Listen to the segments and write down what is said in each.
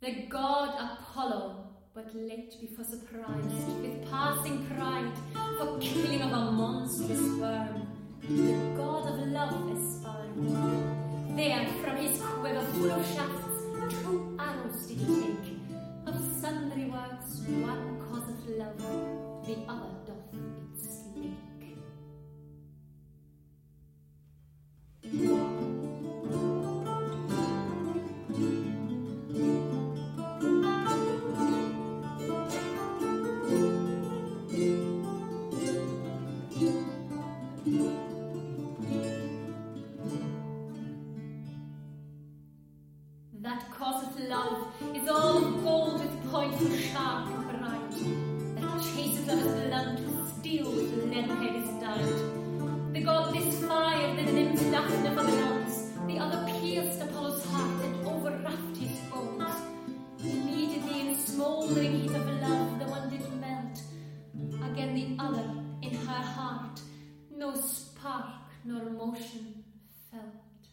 The god Apollo, but late before surprised, with passing pride, for killing of a monstrous worm, the god of love espied. There from his quiver full of shafts 2 arrows did he take. Of sundry works one causeth love, the other doth it slake. That causeth love is all of gold with points sharp and bright, that chaseth lovers blunt with steel with leaden head is dyed. The god this fired the nymph Daphne for the nonce, the other pierced Apollo's heart and overwrapped his bones. Immediately in smouldering heat of love the one did melt, again the other in her heart no spark nor motion felt.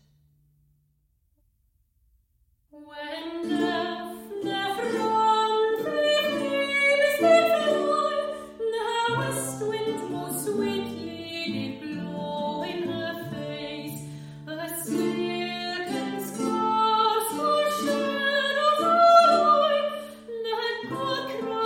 When Daphne from Thebes did fly, the west wind most sweetly did blow in her face, a silken scarf for shadows of eye, the god cried.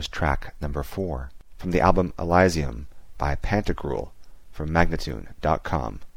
was track number 4 from the album Elysium by Pantagruel from Magnatune.com.